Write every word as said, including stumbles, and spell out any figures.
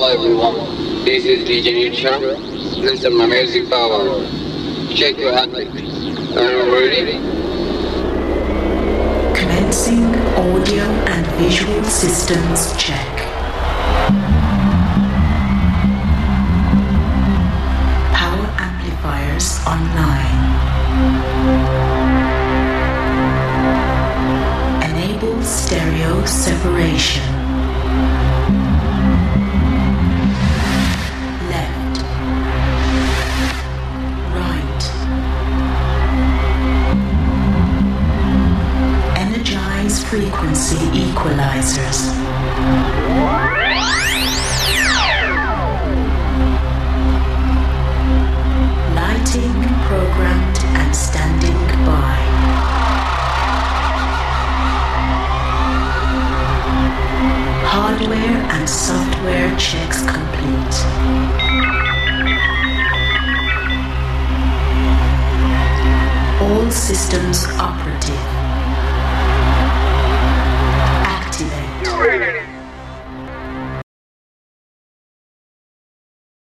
everyone, this is D J Nietzsche. Listen my music power. Check your haptics. Are you ready? Commencing audio and visual systems check. Power amplifiers online. Enable stereo separation. Frequency equalizers. Lighting programmed and standing by. Hardware and software checks complete. All systems operative.